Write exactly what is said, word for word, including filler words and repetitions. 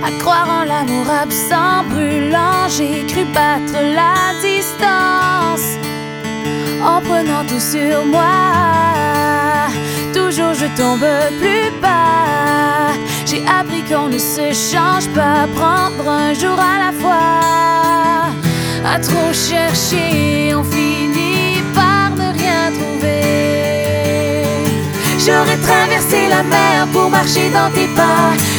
À croire en l'amour absent, brûlant, j'ai cru battre la distance. En prenant tout sur moi, toujours je tombe plus bas. J'ai appris qu'on ne se change pas, prendre un jour à la fois. À trop chercher, on finit par ne rien trouver. J'aurais traversé la mer pour marcher dans tes pas.